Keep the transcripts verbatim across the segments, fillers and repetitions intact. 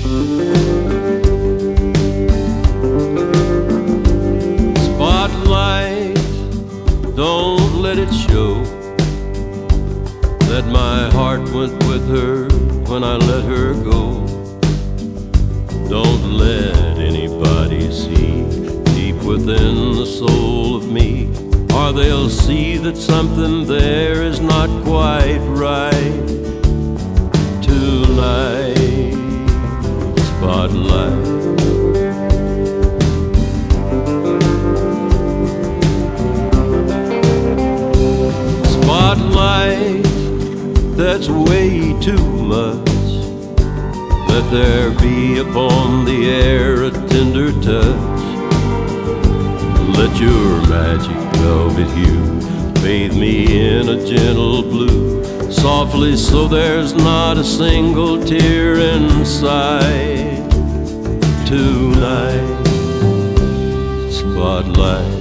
Spotlight, don't let it show that my heart went with her when I let her go. Don't let anybody see deep within the soul of me, or they'll see that something there is not quite right. Tonight, spotlight, spotlight, that's way too much. Let there be upon the air a tender touch. Let your magic velvet hue bathe me in a gentle blue, softly so there's not a single tear inside. Tonight, spotlight,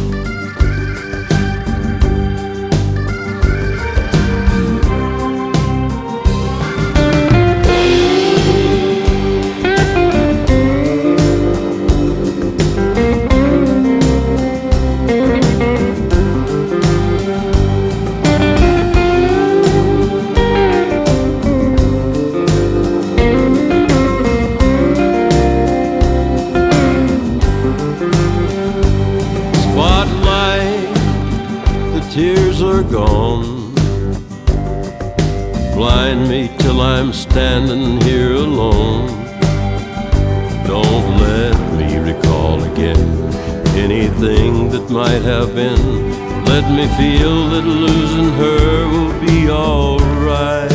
tears are gone. Blind me till I'm standing here alone. Don't let me recall again anything that might have been. Let me feel that losing her will be alright.